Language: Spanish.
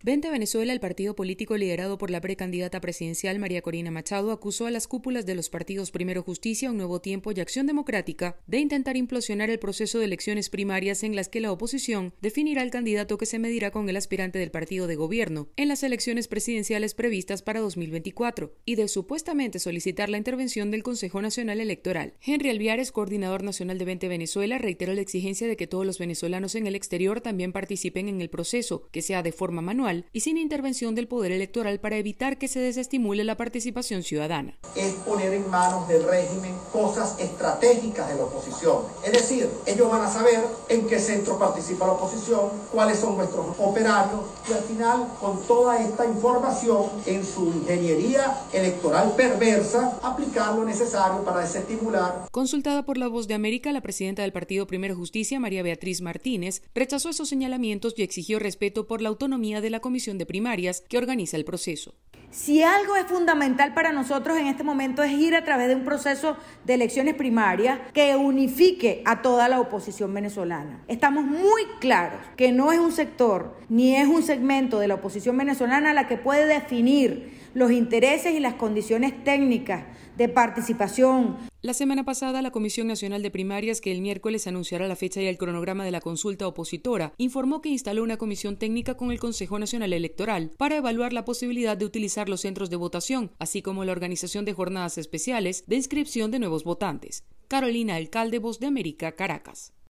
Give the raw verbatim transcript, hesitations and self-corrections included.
Vente Venezuela, el partido político liderado por la precandidata presidencial María Corina Machado, acusó a las cúpulas de los partidos Primero Justicia, Un Nuevo Tiempo y Acción Democrática de intentar implosionar el proceso de elecciones primarias en las que la oposición definirá el candidato que se medirá con el aspirante del partido de gobierno en las elecciones presidenciales previstas para dos mil veinticuatro y de supuestamente solicitar la intervención del Consejo Nacional Electoral. Henry Alviares, coordinador nacional de Vente Venezuela, reiteró la exigencia de que todos los venezolanos en el exterior también participen en el proceso, que sea de forma manual y sin intervención del poder electoral para evitar que se desestimule la participación ciudadana. Es poner en manos del régimen cosas estratégicas de la oposición. Es decir, ellos van a saber en qué centro participa la oposición, cuáles son nuestros operarios y al final, con toda esta información en su ingeniería electoral perversa, aplicar lo necesario para desestimular. Consultada por La Voz de América, la presidenta del partido Primero Justicia, María Beatriz Martínez, rechazó esos señalamientos y exigió respeto por la autonomía de la Comisión de Primarias que organiza el proceso. Si algo es fundamental para nosotros en este momento es ir a través de un proceso de elecciones primarias que unifique a toda la oposición venezolana. Estamos muy claros que no es un sector ni es un segmento de la oposición venezolana la que puede definir los intereses y las condiciones técnicas de participación. La semana pasada, la Comisión Nacional de Primarias, que el miércoles anunciará la fecha y el cronograma de la consulta opositora, informó que instaló una comisión técnica con el Consejo Nacional Electoral para evaluar la posibilidad de utilizar los centros de votación, así como la organización de jornadas especiales de inscripción de nuevos votantes. Carolina Alcalde, Voz de América, Caracas.